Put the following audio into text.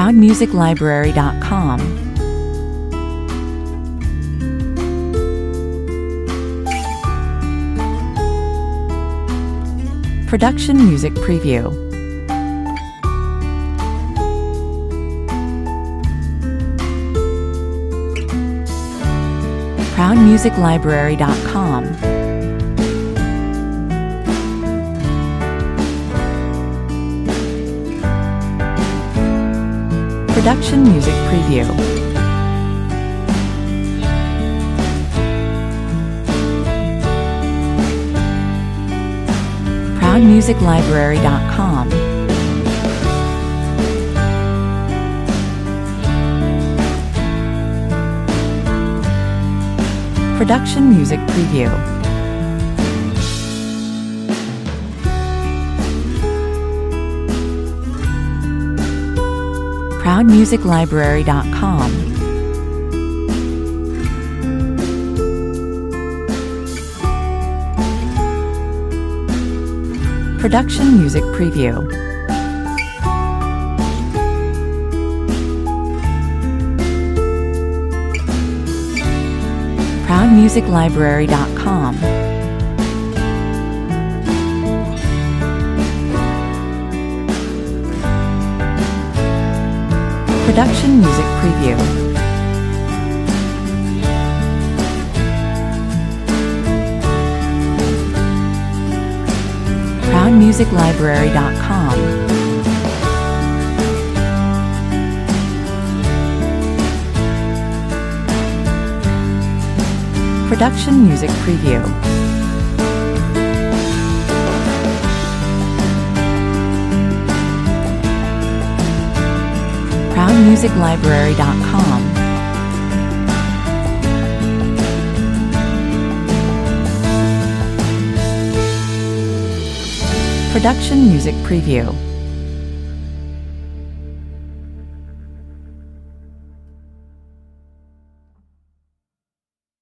ProudMusicLibrary.com. Production Music Preview. ProudMusicLibrary.com. Production Music Preview. ProudMusicLibrary.com. Production Music Preview. ProudMusicLibrary.com. Production Music Preview. ProudMusicLibrary.com. Production Music Preview. ProudMusicLibrary.com. Production Music Preview. ProudMusicLibrary.com. Production Music Preview.